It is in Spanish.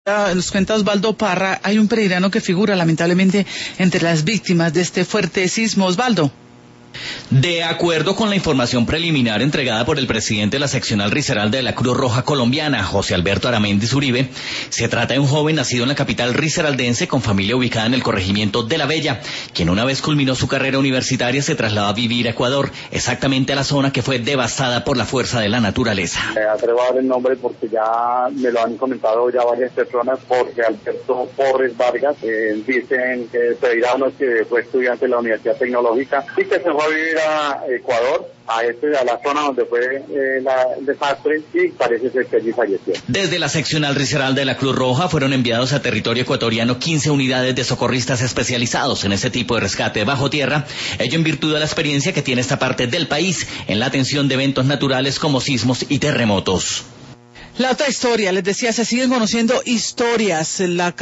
Nos cuenta Osvaldo Parra, hay un peregrino que figura lamentablemente entre las víctimas de este fuerte sismo. Osvaldo. De acuerdo con la información preliminar entregada por el presidente de la seccional Risaralda de la Cruz Roja Colombiana, José Alberto Aramendi Uribe, se trata de un joven nacido en la capital risaraldense con familia ubicada en el corregimiento de La Bella, quien una vez culminó su carrera universitaria se trasladó a vivir a Ecuador, exactamente a la zona que fue devastada por la fuerza de la naturaleza. Me atrevo a dar el nombre porque ya me lo han comentado ya varias personas, porque Alberto Porres Vargas, dicen que Pereirano, que fue estudiante de la Universidad Tecnológica y que se fue a vivir a Ecuador, a la zona donde fue el desastre, y parece ser que allí falleció. Desde la seccional Risaralda de la Cruz Roja fueron enviados a territorio ecuatoriano 15 unidades de socorristas especializados en este tipo de rescate bajo tierra, ello en virtud de la experiencia que tiene esta parte del país en la atención de eventos naturales como sismos y terremotos. La otra historia, les decía, se siguen conociendo historias.